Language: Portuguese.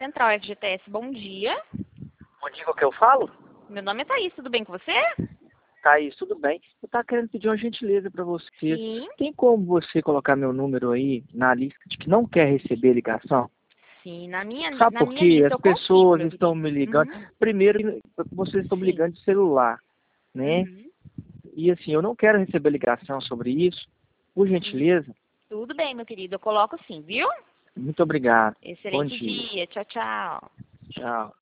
Central FGTS, bom dia. Bom dia, com que eu falo? Meu nome é Thaís, tudo bem com você? Thaís, tudo bem? Eu estava querendo pedir uma gentileza para você. Sim. Tem como você colocar meu número aí na lista de que não quer receber ligação? Sim, na minha Sabe por quê? lista As eu consigo, pessoas meu estão querido. me ligando. Uhum. Primeiro, vocês estão me Sim. ligando de celular, né? Uhum. E assim, eu não quero receber ligação sobre isso. Por Sim. gentileza, Tudo bem, meu querido, eu coloco sim, viu? muito obrigado. Bom Excelente dia. dia, tchau, tchau. Tchau.